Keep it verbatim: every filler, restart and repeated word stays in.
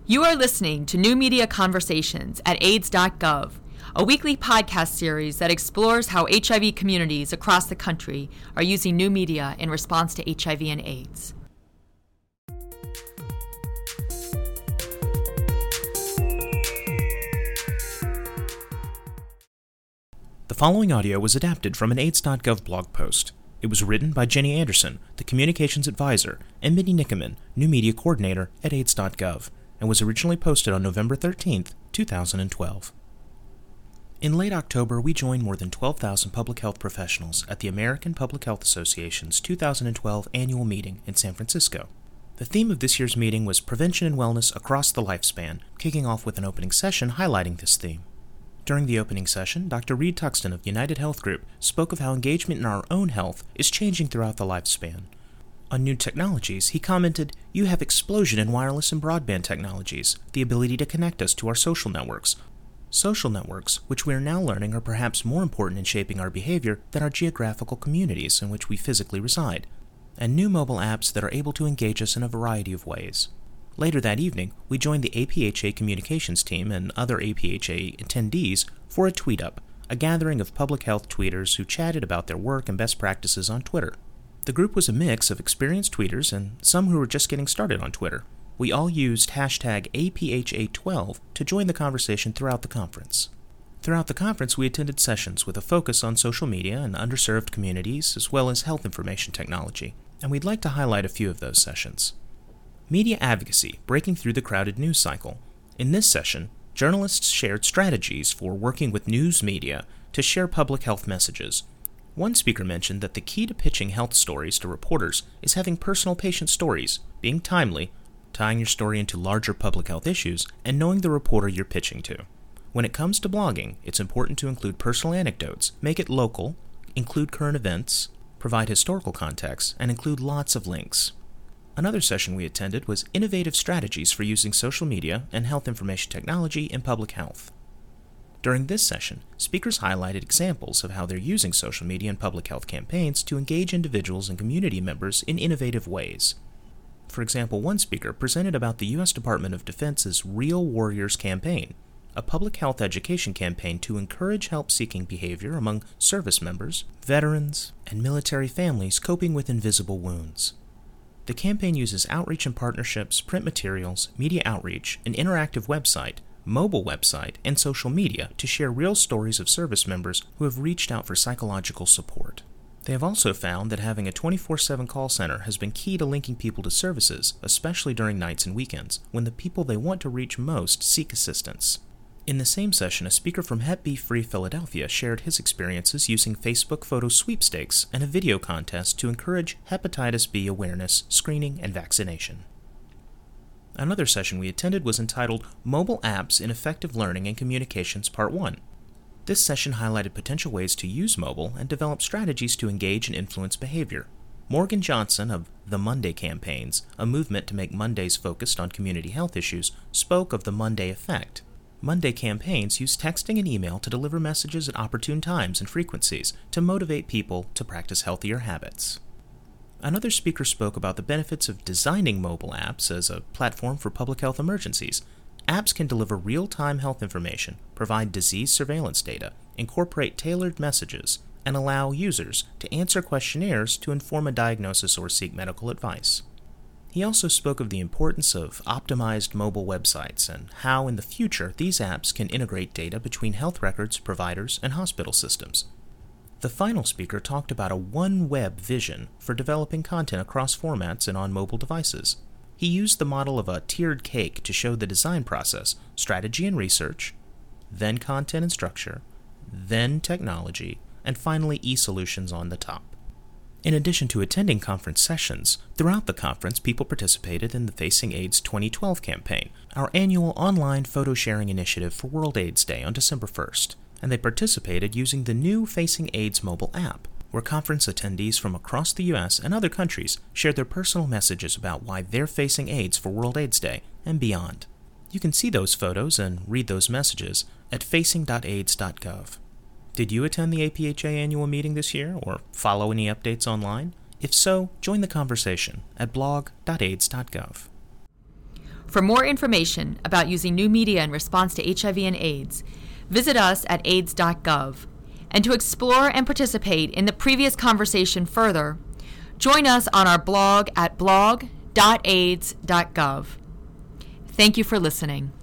You are listening to New Media Conversations at AIDS dot gov, a weekly podcast series that explores how H I V communities across the country are using new media in response to H I V and AIDS. The following audio was adapted from an AIDS dot gov blog post. It was written by Jenny Anderson, the Communications Advisor, and Mindy Nickerman, New Media Coordinator at AIDS dot gov, and was originally posted on November thirteenth, two thousand twelve. In late October, we joined more than twelve thousand public health professionals at the American Public Health Association's two thousand twelve annual meeting in San Francisco. The theme of this year's meeting was Prevention and Wellness Across the Lifespan, kicking off with an opening session highlighting this theme. During the opening session, Doctor Reed Tuxton of United Health Group spoke of how engagement in our own health is changing throughout the lifespan. On new technologies, he commented, "You have explosion in wireless and broadband technologies, the ability to connect us to our social networks. Social networks, which we are now learning are perhaps more important in shaping our behavior than our geographical communities in which we physically reside, and new mobile apps that are able to engage us in a variety of ways." Later that evening, we joined the A P H A communications team and other A P H A attendees for a Tweet Up, a gathering of public health tweeters who chatted about their work and best practices on Twitter. The group was a mix of experienced tweeters and some who were just getting started on Twitter. We all used hashtag A P H A twelve to join the conversation throughout the conference. Throughout the conference, we attended sessions with a focus on social media and underserved communities, as well as health information technology, and we'd like to highlight a few of those sessions. Media advocacy, breaking through the crowded news cycle. In this session, journalists shared strategies for working with news media to share public health messages. One speaker mentioned that the key to pitching health stories to reporters is having personal patient stories, being timely, tying your story into larger public health issues, and knowing the reporter you're pitching to. When it comes to blogging, it's important to include personal anecdotes, make it local, include current events, provide historical context, and include lots of links. Another session we attended was Innovative Strategies for Using Social Media and Health Information Technology in Public Health. During this session, speakers highlighted examples of how they're using social media and public health campaigns to engage individuals and community members in innovative ways. For example, one speaker presented about the U S Department of Defense's Real Warriors campaign, a public health education campaign to encourage help-seeking behavior among service members, veterans, and military families coping with invisible wounds. The campaign uses outreach and partnerships, print materials, media outreach, an interactive website, mobile website, and social media to share real stories of service members who have reached out for psychological support. They have also found that having a twenty-four seven call center has been key to linking people to services, especially during nights and weekends, when the people they want to reach most seek assistance. In the same session, a speaker from Hep B Free Philadelphia shared his experiences using Facebook photo sweepstakes and a video contest to encourage hepatitis B awareness, screening, and vaccination. Another session we attended was entitled Mobile Apps in Effective Learning and Communications Part one. This session highlighted potential ways to use mobile and develop strategies to engage and influence behavior. Morgan Johnson of the Monday Campaigns, a movement to make Mondays focused on community health issues, spoke of the Monday effect. Monday Campaigns use texting and email to deliver messages at opportune times and frequencies to motivate people to practice healthier habits. Another speaker spoke about the benefits of designing mobile apps as a platform for public health emergencies. Apps can deliver real-time health information, provide disease surveillance data, incorporate tailored messages, and allow users to answer questionnaires to inform a diagnosis or seek medical advice. He also spoke of the importance of optimized mobile websites and how in the future these apps can integrate data between health records, providers, and hospital systems. The final speaker talked about a one-web vision for developing content across formats and on mobile devices. He used the model of a tiered cake to show the design process, strategy and research, then content and structure, then technology, and finally e-solutions on the top. In addition to attending conference sessions, throughout the conference people participated in the Facing AIDS twenty twelve campaign, our annual online photo sharing initiative for World AIDS Day on December first, and they participated using the new Facing AIDS mobile app, where conference attendees from across the U S and other countries shared their personal messages about why they're facing AIDS for World AIDS Day and beyond. You can see those photos and read those messages at facing dot aids dot gov. Did you attend the A P H A annual meeting this year or follow any updates online? If so, join the conversation at blog dot aids dot gov. For more information about using new media in response to H I V and AIDS, visit us at aids dot gov. And to explore and participate in the previous conversation further, join us on our blog at blog dot aids dot gov. Thank you for listening.